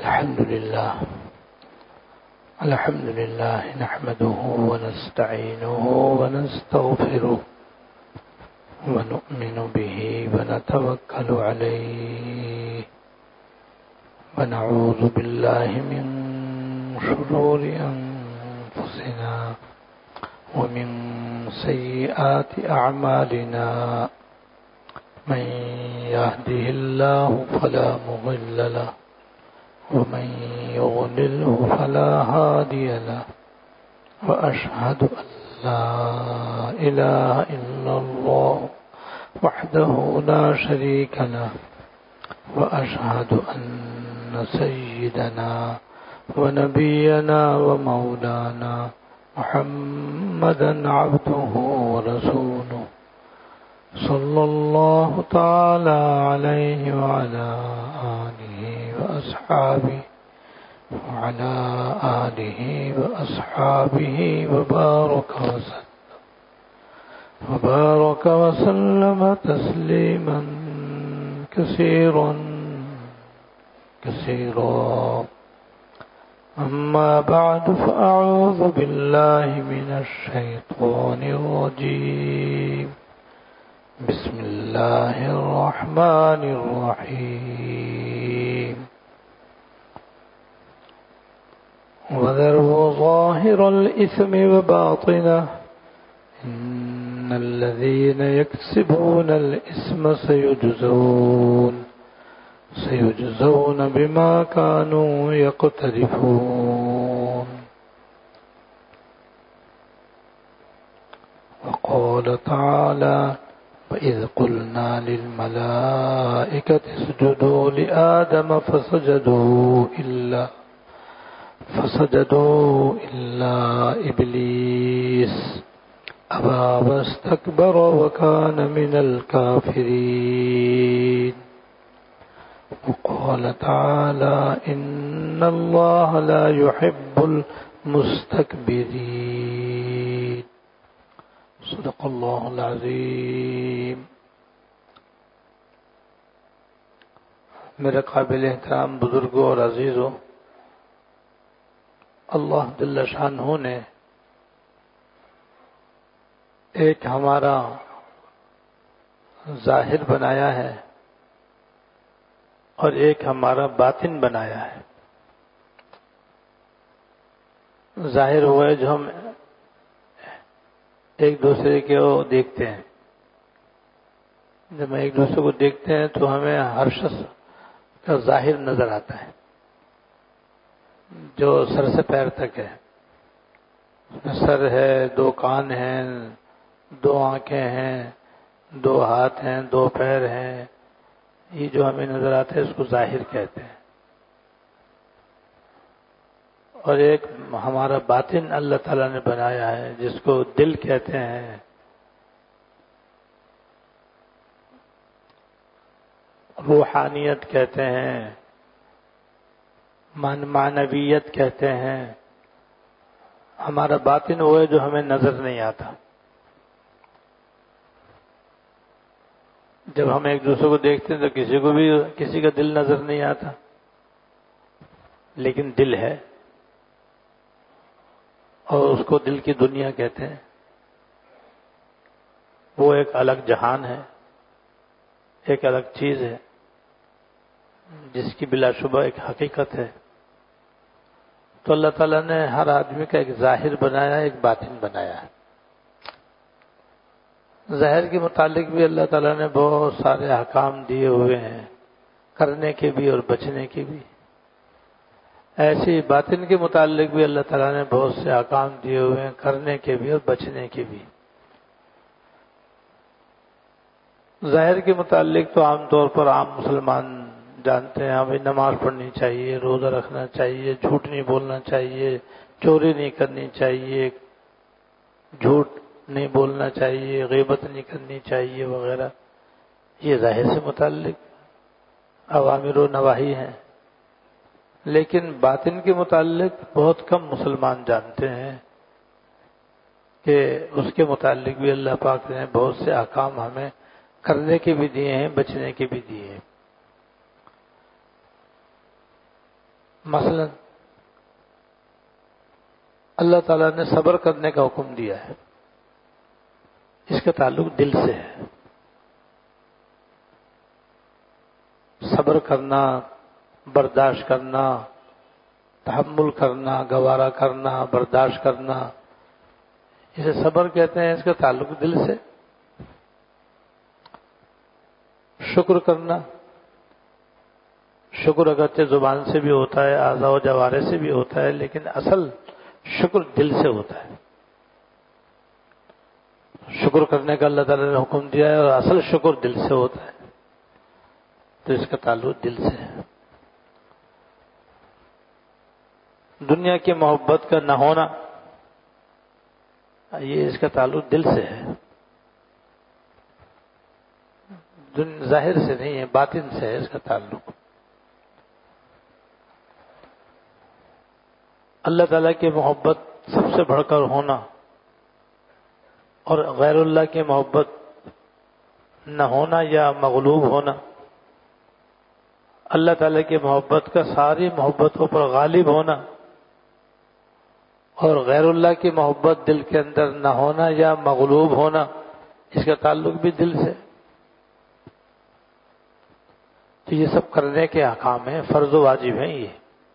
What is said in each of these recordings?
الحمد لله نحمده ونستعينه ونستغفره ونؤمن به ونتوكل عليه ونعوذ بالله من شرور أنفسنا ومن سيئات أعمالنا من يهده الله فلا مضل له ومن يضلله فلا هادي له وأشهد أن لا إله إلا الله وحده لا شريك له وأشهد أن سيدنا ونبينا ومولانا محمدا عبده ورسوله صلى الله تعالى عليه وعلى آله وأصحابه وبارك وسلم تسليما كثيرا أما بعد فأعوذ بالله من الشيطان الرجيم بسم الله الرحمن الرحيم وذروا ظاهر الإثم وباطنه إن الذين يكسبون الإثم سيجزون بما كانوا يقترفون وقال تعالى وإذ قلنا للملائكة اسجدوا لآدم فسجدوا إلا إبليس أبى واستكبر وكان من الكافرين وقال تعالى إن الله لا يحب المستكبرين صدق اللہ العظیم. میرے قابل احترام بزرگوں اور عزیزوں، اللہ جل شانہ نے ایک ہمارا ظاہر بنایا ہے اور ایک ہمارا باطن بنایا ہے. ظاہر ہوا ہے جو ہم ایک دوسرے کو دیکھتے ہیں. جب ہم ایک دوسرے کو دیکھتے ہیں تو ہمیں ہر شخص کا ظاہر نظر آتا ہے جو سر سے پیر تک ہے. اس میں سر ہے، دو کان ہیں، دو آنکھیں ہیں، دو ہاتھ ہیں، دو پیر ہیں. یہ جو ہمیں نظر آتا ہے اس کو ظاہر کہتے ہیں. اور ایک ہمارا باطن اللہ تعالیٰ نے بنایا ہے جس کو دل کہتے ہیں. روحانیت کہتے ہیں، معنویت کہتے ہیں. ہمارا باطن وہ ہے جو ہمیں نظر نہیں آتا. جب ہم ایک دوسرے کو دیکھتے ہیں تو کسی کا دل نظر نہیں آتا، لیکن دل ہے اور اس کو دل کی دنیا کہتے ہیں. وہ ایک الگ جہان ہے، ایک الگ چیز ہے جس کی بلا شبہ ایک حقیقت ہے. تو اللہ تعالیٰ نے ہر آدمی کا ایک ظاہر بنایا ہے، ایک باطن بنایا ہے. ظاہر کے متعلق بھی اللہ تعالیٰ نے بہت سارے احکام دیے ہوئے ہیں، کرنے کے بھی اور بچنے کے بھی. ایسے ہی باطن کے متعلق بھی اللہ تعالیٰ نے بہت سے احکام دیے ہوئے ہیں، کرنے کے بھی اور بچنے کے بھی. ظاہر کے متعلق تو عام طور پر عام مسلمان جانتے ہیں. ہمیں نماز پڑھنی چاہیے، روزہ رکھنا چاہیے، جھوٹ نہیں بولنا چاہیے، چوری نہیں کرنی چاہیے، جھوٹ نہیں بولنا چاہیے، غیبت نہیں کرنی چاہیے وغیرہ. یہ ظاہر سے متعلق اوامر و نواہی ہیں. لیکن باطن کے متعلق بہت کم مسلمان جانتے ہیں کہ اس کے متعلق بھی اللہ پاک نے بہت سے احکام ہمیں کرنے کے بھی دیے ہیں، بچنے کے بھی دیے ہیں. مثلا اللہ تعالیٰ نے صبر کرنے کا حکم دیا ہے، اس کا تعلق دل سے ہے۔ صبر کرنا، برداشت کرنا، تحمل کرنا، گوارا کرنا، برداشت کرنا، اسے صبر کہتے ہیں، اس کا تعلق دل سے۔ شکر کرنا، شکر اگرچہ زبان سے بھی ہوتا ہے، اعضاء و جوارح سے بھی ہوتا ہے، لیکن اصل شکر دل سے ہوتا ہے۔ شکر کرنے کا اللہ تعالیٰ نے حکم دیا ہے اور اصل شکر دل سے ہوتا ہے، تو اس کا تعلق دل سے ہے۔ دنیا کی محبت کا نہ ہونا، یہ اس کا تعلق دل سے ہے، ظاہر سے نہیں ہے، باطن سے ہے اس کا تعلق۔ اللہ تعالیٰ کی محبت سب سے بڑھ کر ہونا اور غیر اللہ کی محبت نہ ہونا یا مغلوب ہونا، اللہ تعالیٰ کی محبت کا ساری محبتوں پر غالب ہونا اور غیر اللہ کی محبت دل کے اندر نہ ہونا یا مغلوب ہونا، اس کا تعلق بھی دل سے۔ تو یہ سب کرنے کے احکام ہیں، فرض و واجب ہیں۔ یہ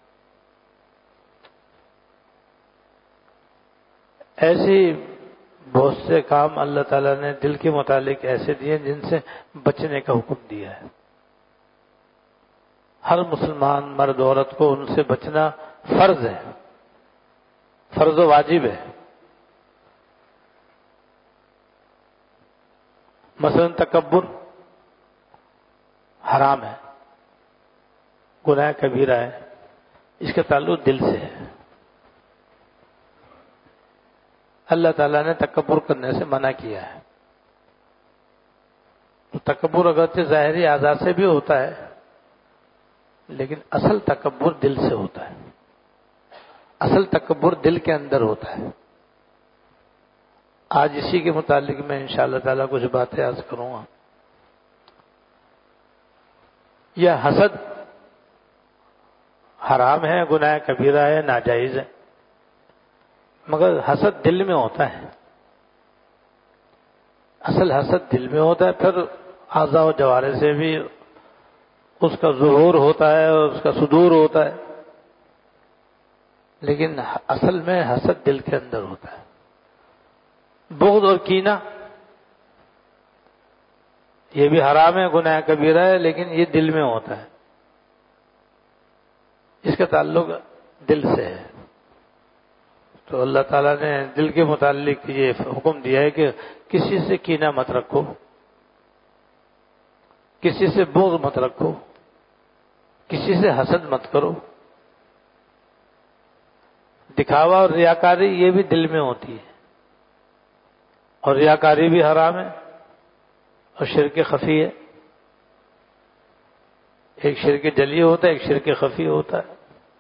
ایسی بہت سے کام اللہ تعالیٰ نے دل کے متعلق ایسے دیے جن سے بچنے کا حکم دیا ہے۔ ہر مسلمان مرد عورت کو ان سے بچنا فرض ہے، فرض و واجب ہے۔ مثلا تکبر حرام ہے، گناہ کبیرہ ہے، اس کا تعلق دل سے ہے۔ اللہ تعالیٰ نے تکبر کرنے سے منع کیا ہے۔ تو تکبر اگرچہ ظاہری اعضاء سے بھی ہوتا ہے، لیکن اصل تکبر دل سے ہوتا ہے، اصل تکبر دل کے اندر ہوتا ہے۔ آج اسی کے متعلق میں انشاءاللہ تعالیٰ کچھ باتیں عرض کروں گا۔ یہ حسد حرام ہے، گناہ کبیرہ ہے، ناجائز ہے، مگر حسد دل میں ہوتا ہے، اصل حسد دل میں ہوتا ہے، پھر اعضاء و جوارح سے بھی اس کا ظہور ہوتا ہے اور اس کا صدور ہوتا ہے، لیکن اصل میں حسد دل کے اندر ہوتا ہے۔ بغض اور کینہ یہ بھی حرام ہے، گناہ کبیرہ ہے، لیکن یہ دل میں ہوتا ہے، اس کا تعلق دل سے ہے۔ تو اللہ تعالیٰ نے دل کے متعلق یہ حکم دیا ہے کہ کسی سے کینہ مت رکھو، کسی سے بغض مت رکھو، کسی سے حسد مت کرو۔ دکھاوا اور ریاکاری یہ بھی دل میں ہوتی ہے، اور ریاکاری بھی حرام ہے اور شرک خفی ہے۔ ایک شرک جلی ہوتا ہے، ایک شرک خفی ہوتا ہے۔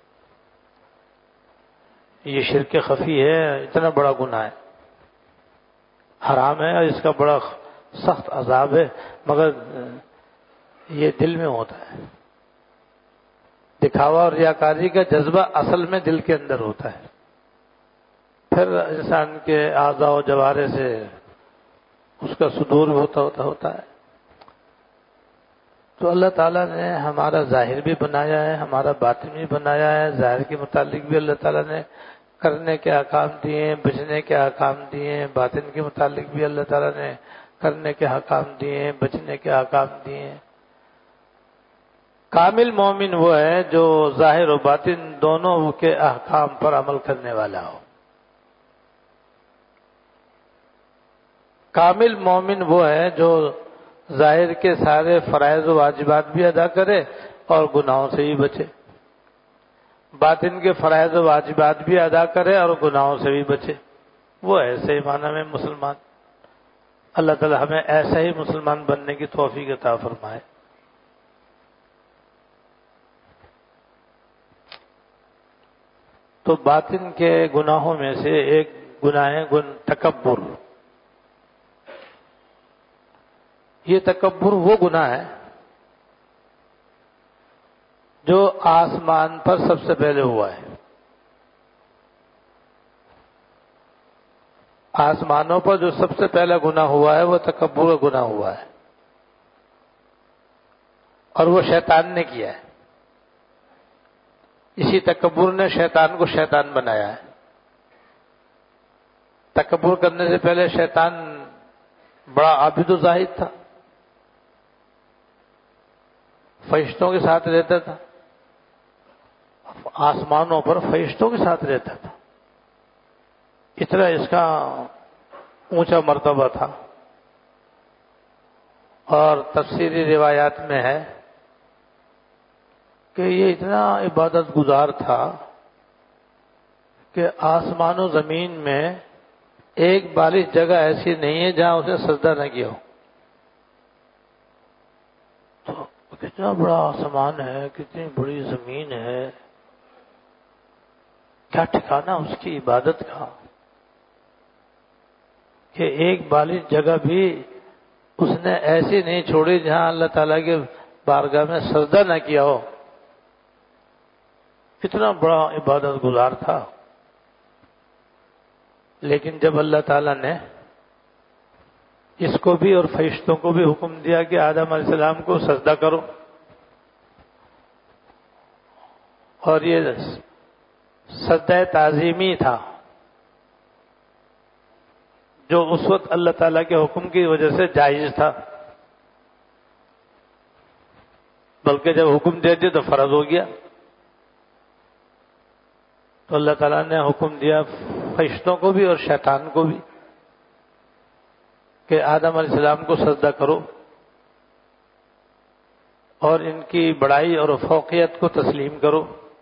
یہ شرک خفی ہے، اتنا بڑا گناہ ہے، حرام ہے اور اس کا بڑا سخت عذاب ہے، مگر یہ دل میں ہوتا ہے۔ دکھاوا اور ریاکاری کا جذبہ اصل میں دل کے اندر ہوتا ہے، پھر انسان کے اعضاء و جوارح سے اس کا صدور ہوتا ہے۔ تو اللہ تعالیٰ نے ہمارا ظاہر بھی بنایا ہے، ہمارا باطن بھی بنایا ہے۔ ظاہر کے متعلق بھی اللہ تعالیٰ نے کرنے کے احکام دیے ہیں، بچنے کے احکام دیے ہیں۔ باطن کے متعلق بھی اللہ تعالیٰ نے کرنے کے احکام دیے ہیں، بچنے کے احکام دیے ہیں۔ کامل مومن وہ ہے جو ظاہر و باطن دونوں کے احکام پر عمل کرنے والا ہو۔ کامل مومن وہ ہے جو ظاہر کے سارے فرائض و واجبات بھی ادا کرے اور گناہوں سے بھی بچے، باطن کے فرائض و واجبات بھی ادا کرے اور گناہوں سے بھی بچے، وہ ایسے ہی معنی میں مسلمان۔ اللہ تعالی ہمیں ایسا ہی مسلمان بننے کی توفیق عطا فرمائے۔ تو باطن کے گناہوں میں سے ایک گناہ ہے تکبر۔ یہ تکبر وہ گناہ ہے جو آسمان پر سب سے پہلے ہوا ہے. آسمانوں پر جو سب سے پہلا گناہ ہوا ہے وہ تکبر کا گناہ ہوا ہے، اور وہ شیطان نے کیا ہے. اسی تکبر نے شیطان کو شیطان بنایا ہے. تکبر کرنے سے پہلے شیطان بڑا عابد و زاہد تھا، فرشتوں کے ساتھ رہتا تھا، آسمانوں پر فرشتوں کے ساتھ رہتا تھا. اتنا اس کا اونچا مرتبہ تھا. اور تفسیری روایات میں ہے کہ یہ اتنا عبادت گزار تھا کہ آسمان و زمین میں ایک بالغ جگہ ایسی نہیں ہے جہاں اسے سجدہ نہ کیا ہو. تو کتنا بڑا آسمان ہے، کتنی بڑی زمین ہے، کیا ٹھکانہ اس کی عبادت کا کہ ایک بالغ جگہ بھی اس نے ایسی نہیں چھوڑی جہاں اللہ تعالیٰ کے بارگاہ میں سجدہ نہ کیا ہو. اتنا بڑا عبادت گزار تھا. لیکن جب اللہ تعالیٰ نے اس کو بھی اور فرشتوں کو بھی حکم دیا کہ آدم علیہ السلام کو سجدہ کرو، اور یہ سجدہ تعظیمی تھا جو اس وقت اللہ تعالیٰ کے حکم کی وجہ سے جائز تھا، بلکہ جب حکم دے دیا تو فرض ہو گیا. تو اللہ تعالیٰ نے حکم دیا فرشتوں کو بھی اور شیطان کو بھی کہ آدم علیہ السلام کو سجدہ کرو اور ان کی بڑائی اور فوقیت کو تسلیم کرو.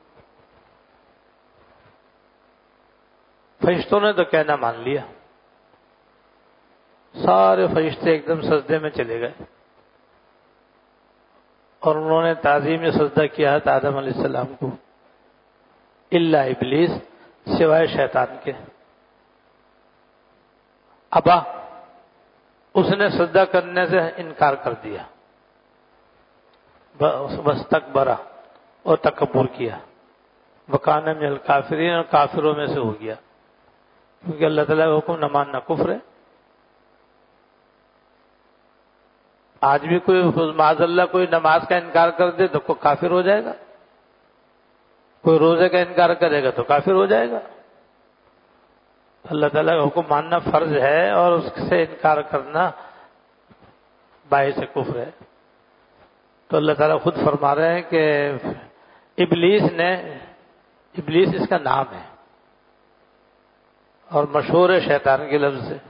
فرشتوں نے تو کہنا مان لیا، سارے فرشتے ایک دم سجدے میں چلے گئے اور انہوں نے تعظیم سجدہ کیا تھا آدم علیہ السلام کو، الا ابلیس، سوائے شیطان کے. ابا، اس نے سجدہ کرنے سے انکار کر دیا، واستکبر، اور تکبر کیا. وکان من الکافرین، اور کافروں میں سے ہو گیا، کیونکہ اللہ تعالیٰ کا حکم نہ ماننا کفر ہے. آج بھی کوئی معاذ اللہ کوئی نماز کا انکار کر دے تو کوئی کافر ہو جائے گا، کوئی روزے کا انکار کرے گا تو کافر ہو جائے گا. اللہ تعالیٰ کا حکم ماننا فرض ہے اور اس سے انکار کرنا باعث کفر ہے. تو اللہ تعالیٰ خود فرما رہے ہیں کہ ابلیس اس کا نام ہے اور مشہور ہے شیطان کے لفظ سے.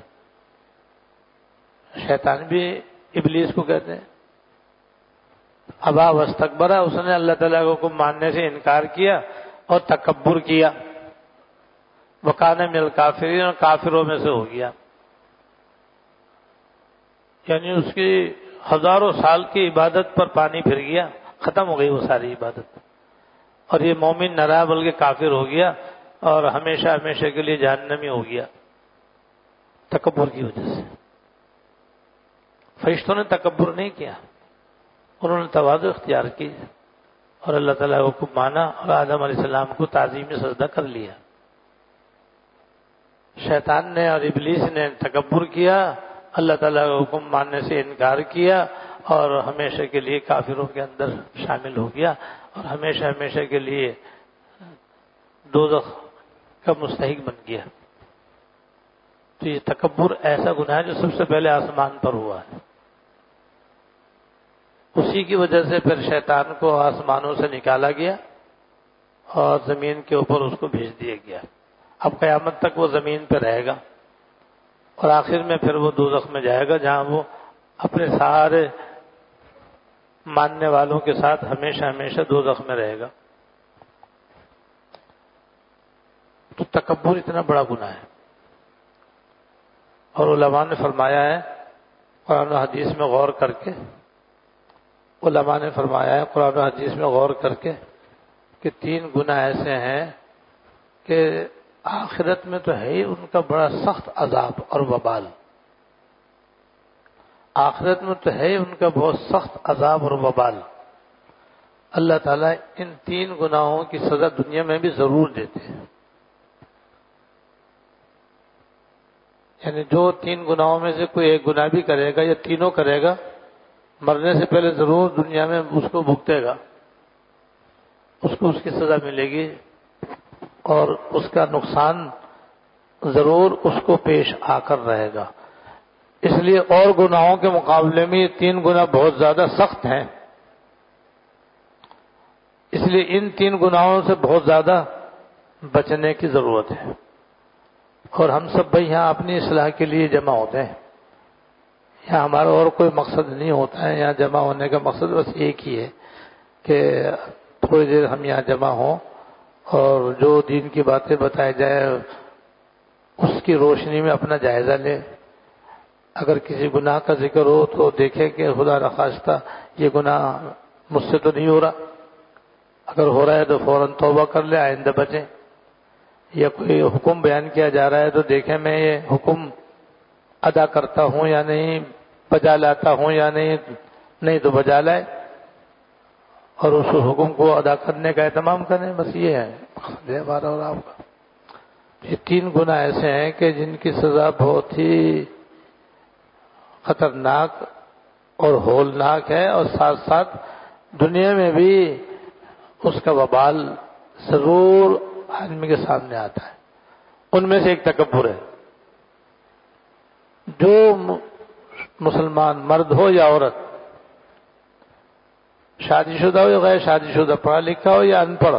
شیطان بھی ابلیس کو کہتے ہیں. ابا واستکبر، اس نے اللہ تعالیٰ کو حکم ماننے سے انکار کیا اور تکبر کیا. وکان من الکافرین، اور کافروں میں سے ہو گیا. یعنی اس کی ہزاروں سال کی عبادت پر پانی پھر گیا، ختم ہو گئی وہ ساری عبادت، اور یہ مومن نہ رہا بلکہ کافر ہو گیا اور ہمیشہ ہمیشہ کے لیے جہنمی ہو گیا تکبر کی وجہ سے. فرشتوں نے تکبر نہیں کیا، انہوں نے تواضع اختیار کی اور اللہ تعالیٰ کو حکم مانا اور آدم علیہ السلام کو تعظیم سجدہ کر لیا. شیطان نے اور ابلیس نے تکبر کیا، اللہ تعالیٰ کا حکم ماننے سے انکار کیا اور ہمیشہ کے لیے کافروں کے اندر شامل ہو گیا اور ہمیشہ ہمیشہ کے لیے دوزخ کا مستحق بن گیا. تو یہ تکبر ایسا گناہ ہے جو سب سے پہلے آسمان پر ہوا ہے. اسی کی وجہ سے پھر شیطان کو آسمانوں سے نکالا گیا اور زمین کے اوپر اس کو بھیج دیا گیا. اب قیامت تک وہ زمین پہ رہے گا اور آخر میں پھر وہ دوزخ میں جائے گا جہاں وہ اپنے سارے ماننے والوں کے ساتھ ہمیشہ ہمیشہ دوزخ میں رہے گا. تو تکبر اتنا بڑا گناہ ہے. اور علماء نے فرمایا ہے قرآن و حدیث میں غور کر کے، علماء نے فرمایا ہے قرآن و حدیث میں غور کر کے کہ 3 گناہ ایسے ہیں کہ آخرت میں تو ہے ہی ان کا بڑا سخت عذاب اور وبال. آخرت میں تو ہے ہی ان کا بہت سخت عذاب اور وبال. اللہ تعالیٰ ان 3 گناہوں کی سزا دنیا میں بھی ضرور دیتے ہیں. یعنی جو 3 گناہوں میں سے کوئی ایک گناہ بھی کرے گا یا تینوں کرے گا، مرنے سے پہلے ضرور دنیا میں اس کو بھگتے گا، اس کو اس کی سزا ملے گی اور اس کا نقصان ضرور اس کو پیش آ کر رہے گا. اس لیے اور گناہوں کے مقابلے میں یہ 3 گناہ بہت زیادہ سخت ہیں. اس لیے ان 3 گناہوں سے بہت زیادہ بچنے کی ضرورت ہے. اور ہم سب بھائی یہاں اپنی اصلاح کے لیے جمع ہوتے ہیں. یہاں ہمارا اور کوئی مقصد نہیں ہوتا ہے. یہاں جمع ہونے کا مقصد بس ایک ہی ہے کہ تھوڑی دیر ہم یہاں جمع ہوں اور جو دین کی باتیں بتائی جائے اس کی روشنی میں اپنا جائزہ لیں. اگر کسی گناہ کا ذکر ہو تو دیکھیں کہ خدا نخواستہ یہ گناہ مجھ سے تو نہیں ہو رہا، اگر ہو رہا ہے تو فوراً توبہ کر لے، آئندہ بچیں. یا کوئی حکم بیان کیا جا رہا ہے تو دیکھیں میں یہ حکم ادا کرتا ہوں یا نہیں، بجا لاتا ہوں یا نہیں تو بجا لائے اور اس حکم کو ادا کرنے کا اہتمام کریں. بس یہ ہے ہمارا اور آپ کا. یہ 3 گناہ ایسے ہیں کہ جن کی سزا بہت ہی خطرناک اور ہولناک ہے، اور ساتھ ساتھ دنیا میں بھی اس کا وبال ضرور آدمی کے سامنے آتا ہے. ان میں سے ایک تکبر ہے. جو مسلمان مرد ہو یا عورت، شادی شدہ ہو یا غیر شادی شدہ، پڑھا لکھا ہو یا ان پڑھ،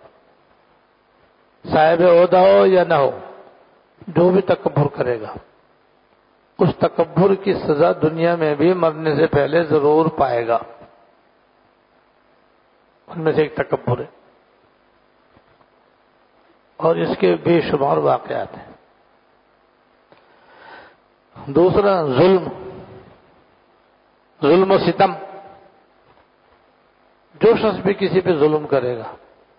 صاحب عہدہ ہو یا نہ ہو، جو بھی تکبر کرے گا اس تکبر کی سزا دنیا میں بھی مرنے سے پہلے ضرور پائے گا. ان میں سے ایک تکبر ہے اور اس کے بے شمار واقعات ہیں. دوسرا ظلم و ستم. جو شخص بھی کسی پہ ظلم کرے گا،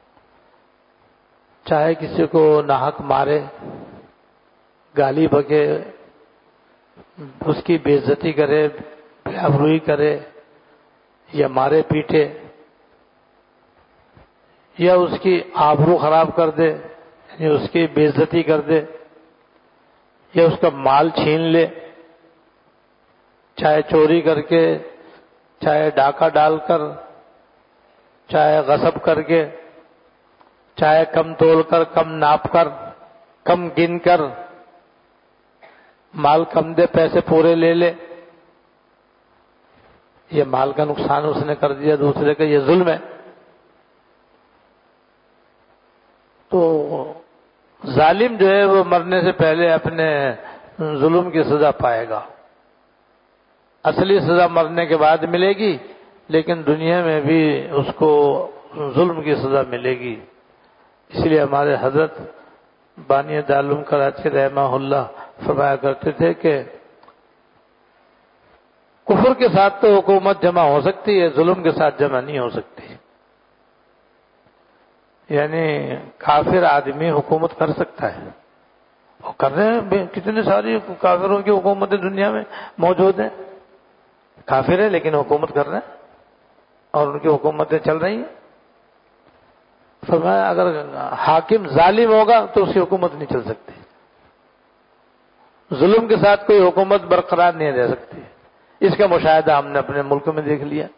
چاہے کسی کو ناحق مارے، گالی بکے، اس کی بے عزتی کرے، بے آبروئی کرے، یا مارے پیٹے، یا اس کی آبرو خراب کر دے، یعنی اس کی بے عزتی کر دے، یا اس کا مال چھین لے، چاہے چوری کر کے، چاہے ڈاکہ ڈال کر، چاہے غصب کر کے، چاہے کم تول کر، کم ناپ کر، کم گن کر، مال کم دے پیسے پورے لے لے، یہ مال کا نقصان اس نے کر دیا دوسرے کا، یہ ظلم ہے. تو ظالم جو ہے وہ مرنے سے پہلے اپنے ظلم کی سزا پائے گا. اصلی سزا مرنے کے بعد ملے گی، لیکن دنیا میں بھی اس کو ظلم کی سزا ملے گی. اس لیے ہمارے حضرت بانی دارالعلوم کراچی رحمہ اللہ فرمایا کرتے تھے کہ کفر کے ساتھ تو حکومت جمع ہو سکتی ہے، ظلم کے ساتھ جمع نہیں ہو سکتی. یعنی کافر آدمی حکومت کر سکتا ہے، وہ کر رہے ہیں. کتنے ساری کافروں کی حکومتیں دنیا میں موجود ہیں. کافر ہے لیکن حکومت کر رہے ہیں اور ان کی حکومتیں چل رہی ہیں. فرمایا اگر حاکم ظالم ہوگا تو اس کی حکومت نہیں چل سکتی. ظلم کے ساتھ کوئی حکومت برقرار نہیں رہ سکتی. اس کا مشاہدہ ہم نے اپنے ملک میں دیکھ لیا.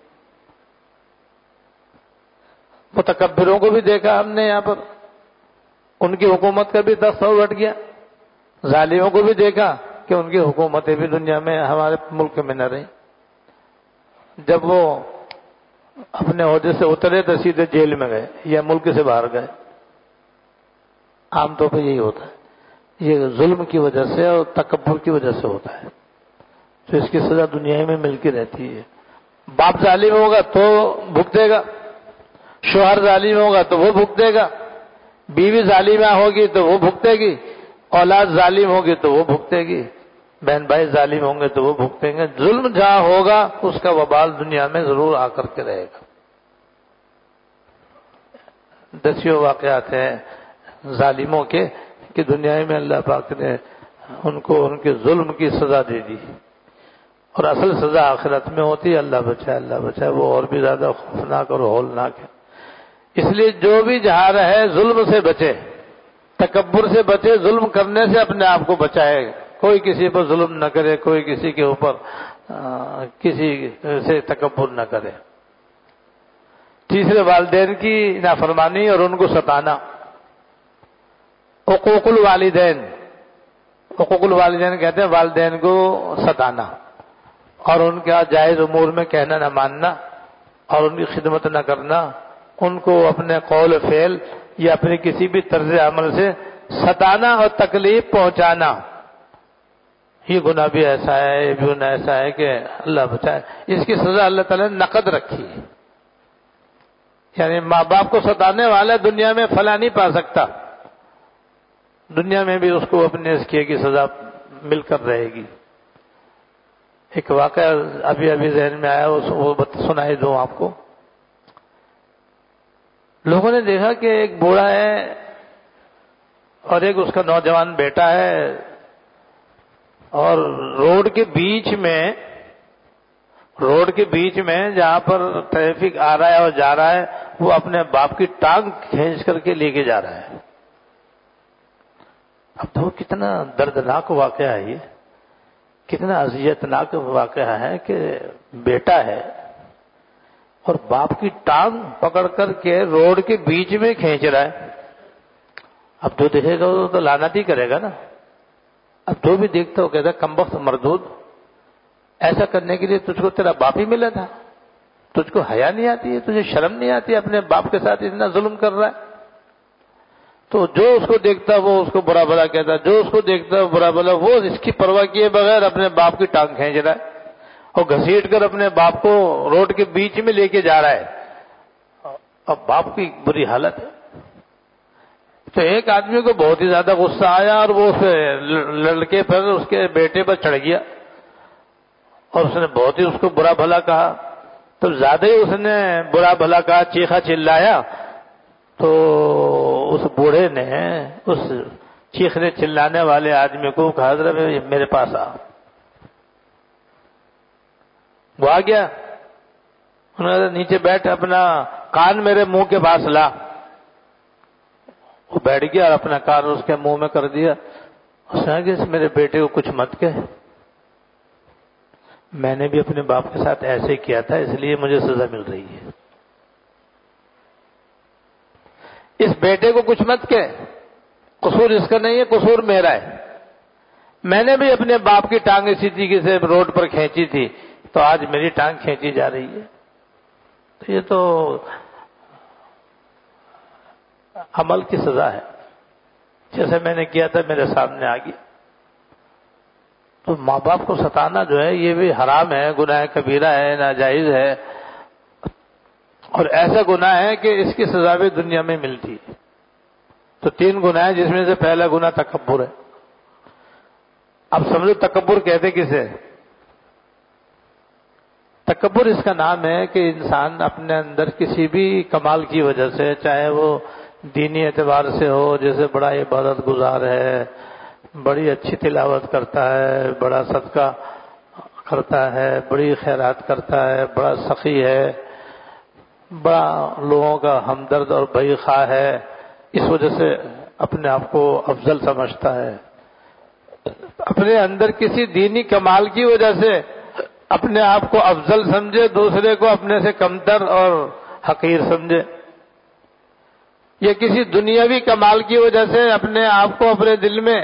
متکبروں کو بھی دیکھا ہم نے یہاں پر، ان کی حکومت کا بھی تصور ہٹ گیا. ظالموں کو بھی دیکھا کہ ان کی حکومتیں بھی دنیا میں ہمارے ملک میں نہ رہی. جب وہ اپنے عہدے سے اترے تو سیدھے جیل میں گئے یا ملک سے باہر گئے. عام طور پہ یہی ہوتا ہے. یہ ظلم کی وجہ سے اور تکبر کی وجہ سے ہوتا ہے. تو اس کی سزا دنیا میں ملتی رہتی ہے. باپ ظالم ہوگا تو بھگتے گا، شوہر ظالم ہوگا تو وہ بھگتے گا، بیوی ظالمہ ہوگی تو وہ بھگتے گی، اولاد ظالم ہوگی تو وہ بھگتے گی، بہن بھائی ظالم ہوں گے تو وہ بھگتیں گے. ظلم جہاں ہوگا اس کا وبال دنیا میں ضرور آ کر کے رہے گا. دسیوں واقعات ہیں ظالموں کے کہ دنیا میں اللہ پاک نے ان کو ان کے ظلم کی سزا دے دی. اور اصل سزا آخرت میں ہوتی ہے. اللہ بچائے وہ اور بھی زیادہ خوفناک اور ہولناک ہے. اس لیے جو بھی جہاں رہے ظلم سے بچے، تکبر سے بچے، ظلم کرنے سے اپنے آپ کو بچائے. کوئی کسی پر ظلم نہ کرے، کوئی کسی کے اوپر کسی سے تکبر نہ کرے. تیسرے، والدین کی نافرمانی اور ان کو ستانا. حقوق الوالدین، حقوق الوالدین کہتے ہیں والدین کو ستانا اور ان کا جائز امور میں کہنا نہ ماننا اور ان کی خدمت نہ کرنا، ان کو اپنے قول و فعل یا اپنے کسی بھی طرز عمل سے ستانا اور تکلیف پہنچانا. یہ گناہ بھی ایسا ہے، یہ بھی گناہ ایسا ہے کہ اللہ بچائے. اس کی سزا اللہ تعالیٰ نے نقد رکھی ہے. یعنی ماں باپ کو ستانے والا دنیا میں فلاح نہیں پا سکتا، دنیا میں بھی اس کو اپنے اس کیے کی سزا مل کر رہے گی. ایک واقعہ ابھی ذہن میں آیا، وہ سنائی دوں آپ کو. لوگوں نے دیکھا کہ ایک بوڑھا ہے اور ایک اس کا نوجوان بیٹا ہے، اور روڈ کے بیچ میں جہاں پر ٹریفک آ رہا ہے اور جا رہا ہے، وہ اپنے باپ کی ٹانگ کھینچ کر کے لے کے جا رہا ہے. اب تو کتنا دردناک واقعہ ہے، یہ کتنا اذیتناک واقعہ ہے کہ بیٹا ہے اور باپ کی ٹانگ پکڑ کر کے روڈ کے بیچ میں کھینچ رہا ہے. اب جو دیکھے گا وہ تو لعنت ہی کرے گا نا. اب جو بھی دیکھتا ہو کہتا ہے کمبخت مردود، ایسا کرنے کے لیے تجھ کو تیرا باپ ہی ملا تھا، تجھ کو حیا نہیں آتی ہے، تجھے شرم نہیں آتی، اپنے باپ کے ساتھ اتنا ظلم کر رہا ہے. تو جو اس کو دیکھتا وہ اس کو برا بھلا کہتا، جو اس کو دیکھتا برا بھلا، وہ اس کی پرواہ کیے بغیر اپنے باپ کی ٹانگ کھینچ رہا ہے اور گھسیٹ کر اپنے باپ کو روڈ کے بیچ میں لے کے جا رہا ہے. اب باپ کی بری حالت ہے. تو ایک آدمی کو بہت ہی زیادہ غصہ آیا اور وہ اس لڑکے پر، اس کے بیٹے پر چڑھ گیا اور اس نے بہت ہی اس کو برا بھلا کہا. تو زیادہ ہی اس نے برا بھلا کہا، چیخا چلایا. تو اس بوڑھے نے اس چیخنے چلانے والے آدمی کو کہا ذرا میرے پاس آ. وہ آ گیا. انہوں نے نیچے بیٹھ، اپنا کان میرے منہ کے پاس لا. وہ بیٹھ گیا اور اپنا کان اس کے منہ میں کر دیا. اس نے کہا کہ میرے بیٹے کو کچھ مت کہے، میں نے بھی اپنے باپ کے ساتھ ایسے کیا تھا، اس لیے مجھے سزا مل رہی ہے. اس بیٹے کو کچھ مت کہے، قصور اس کا نہیں ہے، قصور میرا ہے. میں نے بھی اپنے باپ کی ٹانگ اسی طریقے سے روڈ پر کھینچی تھی، تو آج میری ٹانگ کھینچی جا رہی ہے. تو یہ تو عمل کی سزا ہے. جیسے میں نے کیا تھا میرے سامنے آ گیا. تو ماں باپ کو ستانا جو ہے یہ بھی حرام ہے، گناہ کبیرہ ہے، ناجائز ہے، اور ایسا گناہ ہے کہ اس کی سزا بھی دنیا میں ملتی ہے. تو 3 گناہ ہیں، جس میں سے پہلا گناہ تکبر ہے. اب سمجھو تکبر کہتے کسے؟ تکبر اس کا نام ہے کہ انسان اپنے اندر کسی بھی کمال کی وجہ سے، چاہے وہ دینی اعتبار سے ہو، جیسے بڑا عبادت گزار ہے، بڑی اچھی تلاوت کرتا ہے، بڑا صدقہ کرتا ہے، بڑی خیرات کرتا ہے، بڑا سخی ہے، بڑا لوگوں کا ہمدرد اور بھائی خواہ ہے، اس وجہ سے اپنے آپ کو افضل سمجھتا ہے. اپنے اندر کسی دینی کمال کی وجہ سے اپنے آپ کو افضل سمجھے، دوسرے کو اپنے سے کمتر اور حقیر سمجھے، یا کسی دنیاوی کمال کی وجہ سے اپنے آپ کو اپنے دل میں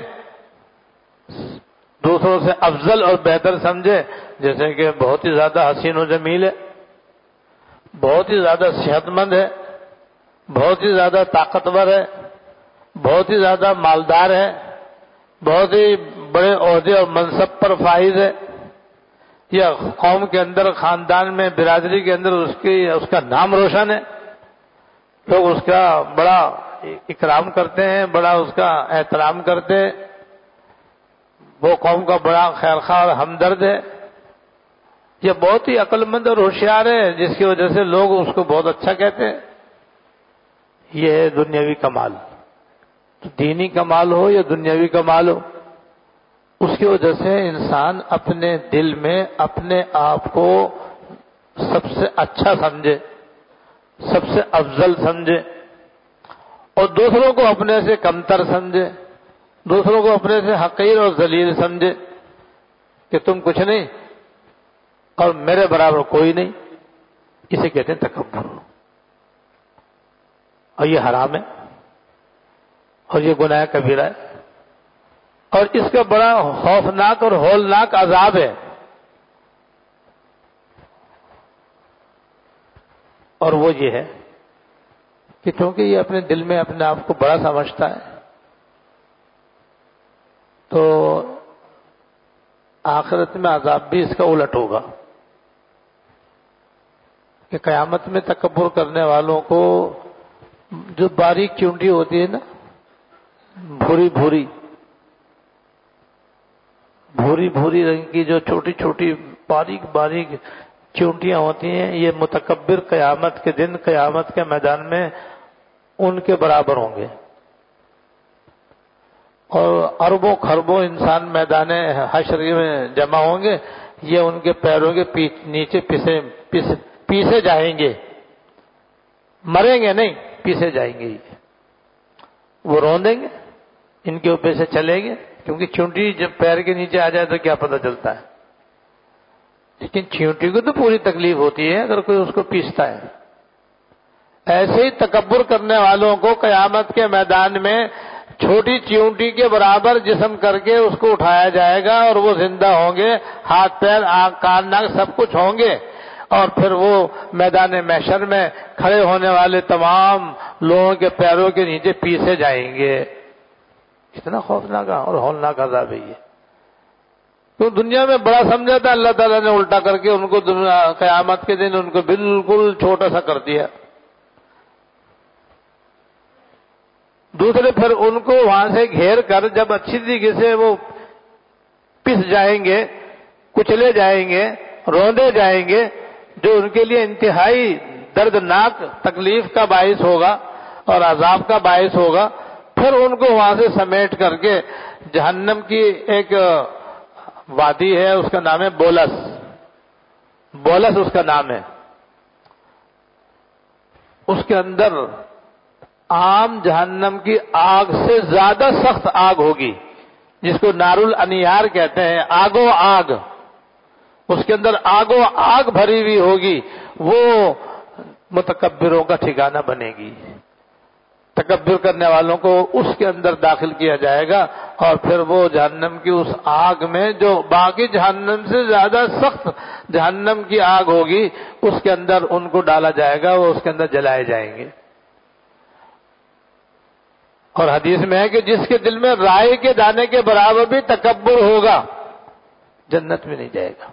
دوسروں سے افضل اور بہتر سمجھے. جیسے کہ بہت ہی زیادہ حسین و جمیل ہے، بہت ہی زیادہ صحت مند ہے، بہت ہی زیادہ طاقتور ہے، بہت ہی زیادہ مالدار ہے، بہت ہی بڑے عہدے اور منصب پر فائز ہے، یا قوم کے اندر، خاندان میں، برادری کے اندر اس کا نام روشن ہے، لوگ اس کا بڑا اکرام کرتے ہیں، بڑا اس کا احترام کرتے ہیں، وہ قوم کا بڑا خیرخواہ اور ہمدرد ہے، یا بہت ہی عقل مند اور ہوشیار ہے جس کی وجہ سے لوگ اس کو بہت اچھا کہتے ہیں. یہ ہے دنیاوی کمال. دینی کمال ہو یا دنیاوی کمال ہو، اس کی وجہ سے انسان اپنے دل میں اپنے آپ کو سب سے اچھا سمجھے، سب سے افضل سمجھے، اور دوسروں کو اپنے سے کمتر سمجھے، دوسروں کو اپنے سے حقیر اور ذلیل سمجھے کہ تم کچھ نہیں اور میرے برابر کوئی نہیں. اسے کہتے ہیں تکبر. اور یہ حرام ہے اور یہ گناہ کبیرہ ہے، اور اس کا بڑا خوفناک اور ہولناک عذاب ہے. اور وہ یہ ہے کہ چونکہ یہ اپنے دل میں اپنے آپ کو بڑا سمجھتا ہے تو آخرت میں عذاب بھی اس کا الٹ ہوگا کہ قیامت میں تکبر کرنے والوں کو جو باریک چونٹی ہوتی ہے نا، بھوری بھوری بھوری بھوری رنگ کی جو چھوٹی چھوٹی باریک باریک چونٹیاں ہوتی ہیں، یہ متکبر قیامت کے دن قیامت کے میدان میں ان کے برابر ہوں گے. اور اربوں خربوں انسان میدان حشر میں جمع ہوں گے، یہ ان کے پیروں کے نیچے پیسے جائیں گے. مریں گے نہیں، پیسے جائیں گے. وہ روندیں گے، ان کے اوپر سے چلیں گے، کیونکہ چونٹی جب پیر کے نیچے آ جائے تو کیا پتہ چلتا ہے، لیکن چونٹی کو تو پوری تکلیف ہوتی ہے اگر کوئی اس کو پیستا ہے. ایسے ہی تکبر کرنے والوں کو قیامت کے میدان میں چھوٹی چونٹی کے برابر جسم کر کے اس کو اٹھایا جائے گا اور وہ زندہ ہوں گے، ہاتھ پیر آنکھ کان ناک سب کچھ ہوں گے، اور پھر وہ میدان محشر میں کھڑے ہونے والے تمام لوگوں کے پیروں کے نیچے پیسے جائیں گے. اتنا خوفناک اور ہولناک عذاب ہے یہ. تو دنیا میں بڑا سمجھا تھا، اللہ تعالیٰ نے الٹا کر کے ان کو قیامت کے دن ان کو بالکل چھوٹا سا کر دیا. دوسرے پھر ان کو وہاں سے گھیر کر جب اچھی طریقے سے وہ پس جائیں گے، کچلے جائیں گے، روندے جائیں گے، جو ان کے لیے انتہائی دردناک تکلیف کا باعث ہوگا اور عذاب کا باعث ہوگا، پھر ان کو وہاں سے سمیٹ کر کے جہنم کی ایک وادی ہے، اس کا نام ہے بولس. بولس اس کا نام ہے. اس کے اندر عام جہنم کی آگ سے زیادہ سخت آگ ہوگی، جس کو نار الانیار کہتے ہیں، آگو آگ. اس کے اندر آگو آگ بھری ہوئی ہوگی، وہ متکبروں کا ٹھکانہ بنے گی. تکبر کرنے والوں کو اس کے اندر داخل کیا جائے گا، اور پھر وہ جہنم کی اس آگ میں جو باقی جہنم سے زیادہ سخت جہنم کی آگ ہوگی، اس کے اندر ان کو ڈالا جائے گا، وہ اس کے اندر جلائے جائیں گے. اور حدیث میں ہے کہ جس کے دل میں رائے کے دانے کے برابر بھی تکبر ہوگا، جنت میں نہیں جائے گا.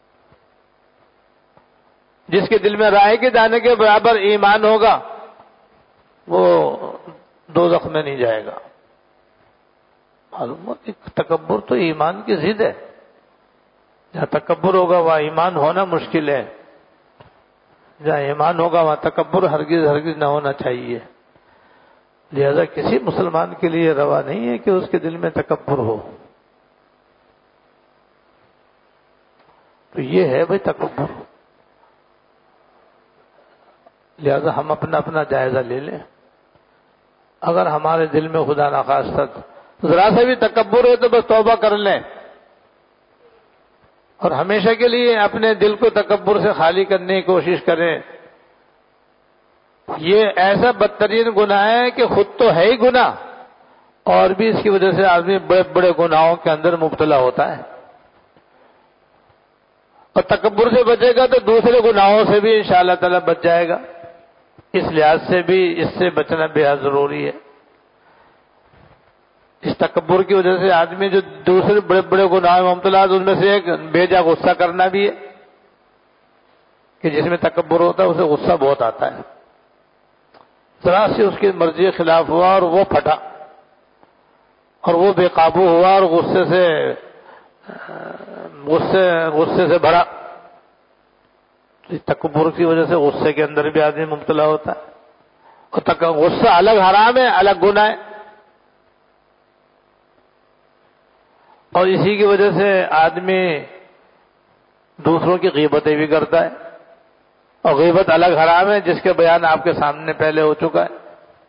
جس کے دل میں رائے کے دانے کے برابر ایمان ہوگا، وہ دوزخ میں نہیں جائے گا. معلوم ہو کہ تکبر تو ایمان کی ضد ہے. جہاں تکبر ہوگا وہاں ایمان ہونا مشکل ہے. جہاں ایمان ہوگا وہاں تکبر ہرگز ہرگز نہ ہونا چاہیے. لہذا کسی مسلمان کے لیے روا نہیں ہے کہ اس کے دل میں تکبر ہو. تو یہ ہے بھائی تکبر. لہذا ہم اپنا اپنا جائزہ لے لیں. اگر ہمارے دل میں خدا نخواستہ ذرا سے بھی تکبر ہے تو بس توبہ کر لیں اور ہمیشہ کے لیے اپنے دل کو تکبر سے خالی کرنے کی کوشش کریں. یہ ایسا بدترین گناہ ہے کہ خود تو ہے ہی گناہ، اور بھی اس کی وجہ سے آدمی بڑے بڑے گناہوں کے اندر مبتلا ہوتا ہے. اور تکبر سے بچے گا تو دوسرے گناہوں سے بھی انشاءاللہ تعالی بچ جائے گا. اس لحاظ سے بھی اس سے بچنا بے حد ضروری ہے. اس تکبر کی وجہ سے آدمی جو دوسرے بڑے بڑے گناہوں میں مبتلا ہے، ان میں سے ایک بھیجا غصہ کرنا بھی ہے کہ جس میں تکبر ہوتا ہے اسے غصہ بہت آتا ہے. ذرا سے اس کی مرضی کے خلاف ہوا اور وہ پھٹا اور وہ بے قابو ہوا اور غصے سے بھرا. تکبر کی وجہ سے غصے کے اندر بھی آدمی مبتلا ہوتا ہے. اور غصہ الگ حرام ہے، الگ گناہ ہے. اور اسی کی وجہ سے آدمی دوسروں کی غیبتیں بھی کرتا ہے، اور غیبت الگ حرام ہے جس کے بیان آپ کے سامنے پہلے ہو چکا ہے۔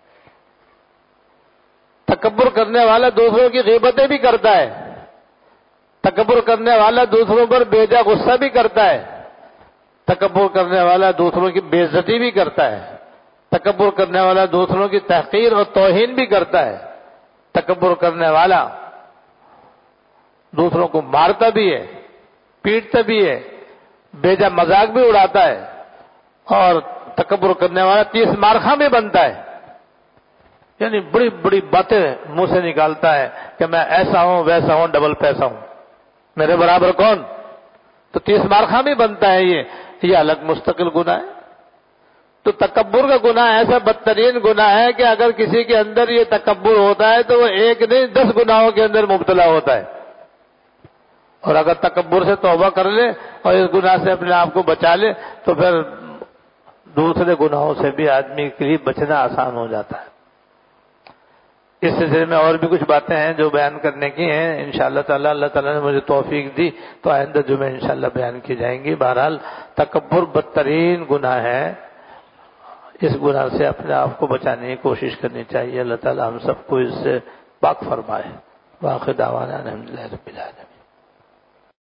تکبر کرنے والا دوسروں کی غیبتیں بھی کرتا ہے، تکبر کرنے والا دوسروں پر بے جا غصہ بھی کرتا ہے، تکبر کرنے والا دوسروں کی بے عزتی بھی کرتا ہے، تکبر کرنے والا دوسروں کی تحقیر اور توہین بھی کرتا ہے، تکبر کرنے والا دوسروں کو مارتا بھی ہے، پیٹتا بھی ہے، بے جا مذاق بھی اڑاتا ہے، اور تکبر کرنے والا 30 مارخاں بھی بنتا ہے، یعنی بڑی بڑی باتیں منہ سے نکالتا ہے کہ میں ایسا ہوں ویسا ہوں ڈبل پیسہ ہوں، میرے برابر کون، تو 30 مارخاں بھی بنتا ہے۔ یہ الگ مستقل گناہ ہے۔ تو تکبر کا گناہ ایسا بدترین گناہ ہے کہ اگر کسی کے اندر یہ تکبر ہوتا ہے تو وہ ایک نہیں 10 گناہوں کے اندر مبتلا ہوتا ہے، اور اگر تکبر سے توبہ کر لے اور اس گناہ سے اپنے آپ کو بچا لے تو پھر دوسرے گناہوں سے بھی آدمی کے لیے بچنا آسان ہو جاتا ہے۔ اس سلسلے میں اور بھی کچھ باتیں ہیں جو بیان کرنے کی ہیں، انشاءاللہ تعالی اللہ تعالیٰ نے مجھے توفیق دی تو آئندہ جمعہ انشاءاللہ بیان کی جائیں گی۔ بہرحال تکبر بدترین گناہ ہے، اس گناہ سے اپنے آپ کو بچانے کی کوشش کرنی چاہیے۔ اللہ تعالیٰ ہم سب کو اس سے پاک فرمائے۔ وآخر دعوانا الحمدللہ رب العالمین۔